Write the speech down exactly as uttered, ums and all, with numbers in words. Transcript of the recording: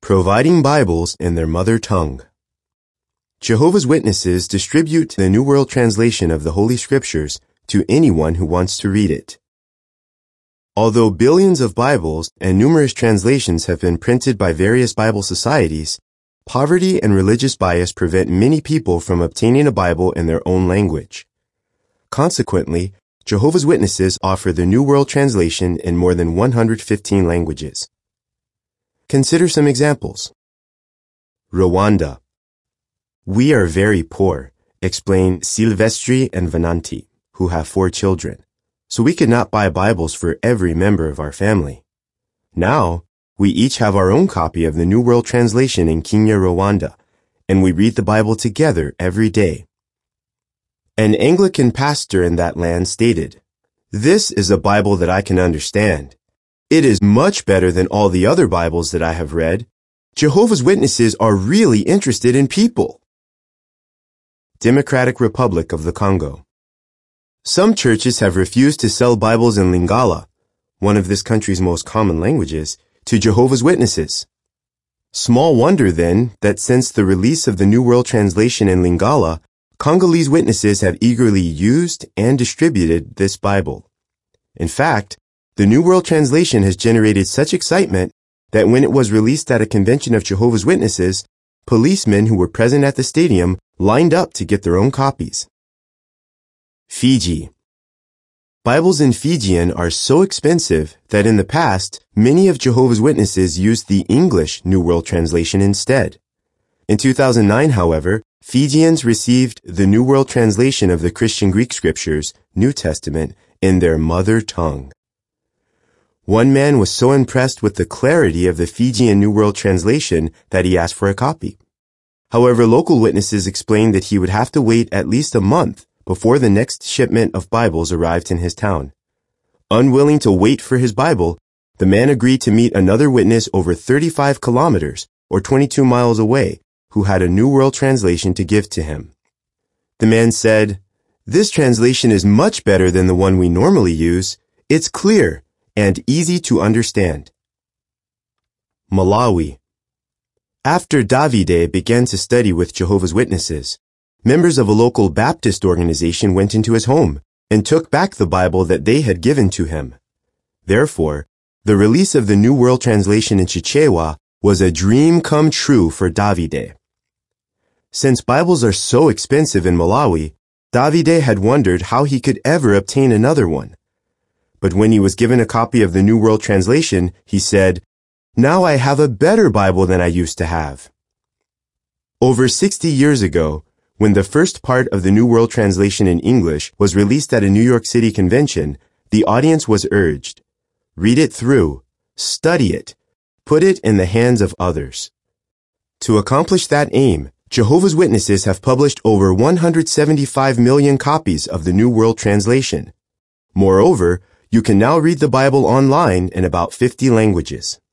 Providing Bibles in their mother tongue. Jehovah's Witnesses distribute the New World Translation of the Holy Scriptures to anyone who wants to read it. Although billions of Bibles and numerous translations have been printed by various Bible societies, poverty and religious bias prevent many people from obtaining a Bible in their own language. Consequently, Jehovah's Witnesses offer the New World Translation in more than one hundred fifteen languages. Consider some examples. Rwanda. We are very poor, explain Silvestri and Venanti, who have four children, so we could not buy Bibles for every member of our family. Now, we each have our own copy of the New World Translation in Kenya, Rwanda, and we read the Bible together every day. An Anglican pastor in that land stated, "This is a Bible that I can understand. It is much better than all the other Bibles that I have read. Jehovah's Witnesses are really interested in people." Democratic Republic of the Congo. Some churches have refused to sell Bibles in Lingala, one of this country's most common languages, to Jehovah's Witnesses. Small wonder, then, that since the release of the New World Translation in Lingala, Congolese witnesses have eagerly used and distributed this Bible. In fact, the New World Translation has generated such excitement that when it was released at a convention of Jehovah's Witnesses, policemen who were present at the stadium lined up to get their own copies. Fiji. Bibles in Fijian are so expensive that in the past, many of Jehovah's Witnesses used the English New World Translation instead. In two thousand nine, however, Fijians received the New World Translation of the Christian Greek Scriptures, New Testament, in their mother tongue. One man was so impressed with the clarity of the Fijian New World Translation that he asked for a copy. However, local witnesses explained that he would have to wait at least a month before the next shipment of Bibles arrived in his town. Unwilling to wait for his Bible, the man agreed to meet another witness over thirty-five kilometers, or twenty-two miles away, who had a New World Translation to give to him. The man said, "This translation is much better than the one we normally use. It's clear and easy to understand." Malawi. After Davide began to study with Jehovah's Witnesses, members of a local Baptist organization went into his home and took back the Bible that they had given to him. Therefore, the release of the New World Translation in Chichewa was a dream come true for Davide. Since Bibles are so expensive in Malawi, Davide had wondered how he could ever obtain another one. But when he was given a copy of the New World Translation, he said, "Now I have a better Bible than I used to have." Over sixty years ago, when the first part of the New World Translation in English was released at a New York City convention, the audience was urged, read it through, study it, put it in the hands of others. To accomplish that aim, Jehovah's Witnesses have published over one hundred seventy-five million copies of the New World Translation. Moreover, you can now read the Bible online in about fifty languages.